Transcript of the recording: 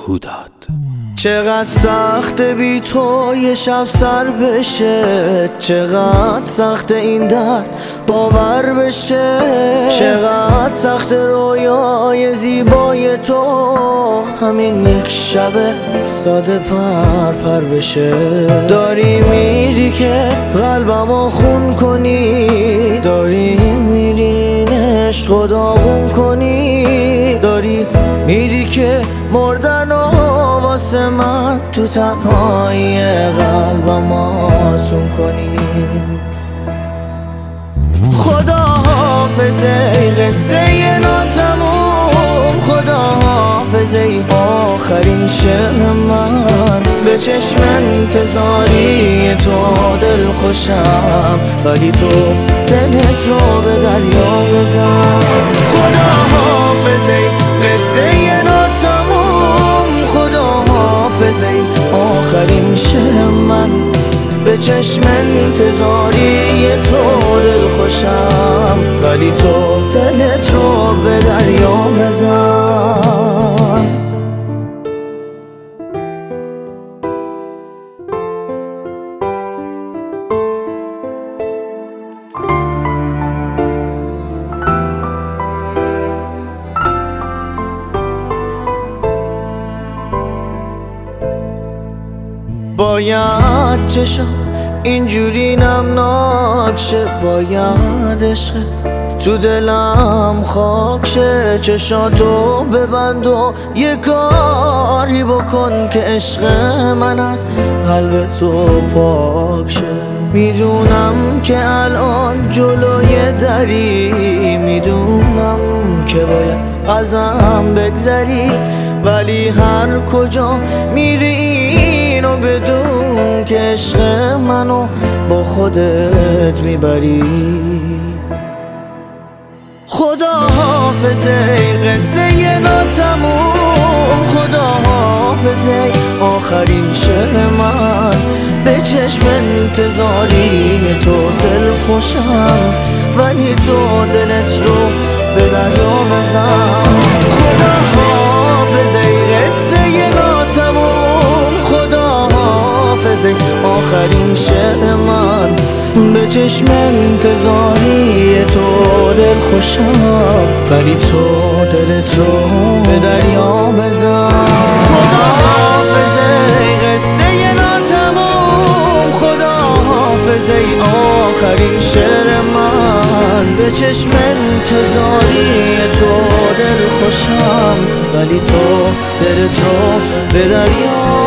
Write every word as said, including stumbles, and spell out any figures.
هوداد. چقدر سخت بی تو یه شب سر بشه، چقدر سخت این درد باور بشه، چقدر سخت رویای زیبای تو همین یک شب ساده پر پر بشه. داری میری که قلبمو خون کنی، داری میری عشق و داغون کنی، داری میری که مردن و واسه من تو تنهایی قلبم آسون کنی. خدا حافظ ای قصه ناتموم، خدا حافظ ای آخرین شعر من، به چشم انتظاری تو دل خوشم، ولی تو دلت رو به دریا بزن. خدا حافظ ای قصه ناتموم، خدا حافظ ای آخرین شعر من، به چشم انتظاری تو دل خوشم، ولی تو دلت رو به دریا بزن. باید چشم اینجوری نمناک شه، باید عشق تو دلم خاک شه، چشاتو ببند و یه کاری بکن که عشق من از قلب تو پاک شه. میدونم که الان جلوی دری، میدونم که باید ازم بگذری، ولی هر کجا میری اینو بدون که عشق منو با خودت میبری. خدا حافظ ای قصه ناتموم، خدا حافظ ای آخرین شعر من، به چشم انتظاری تو دل خوشم، ولی تو دلت رو به دریا بزن. خدا حافظ ای قصه ناتموم، خدا حافظ ای آخرین شعر من، به چشم انتظاری تو دل خوشم، ولی تو دلت رو به دریا بزن. خدا حافظ ای قصه ناتموم، خدا حافظ ای آخرین شعر من، به چشم انتظاری تو دل خوشم، ولی تو دلت رو به دریا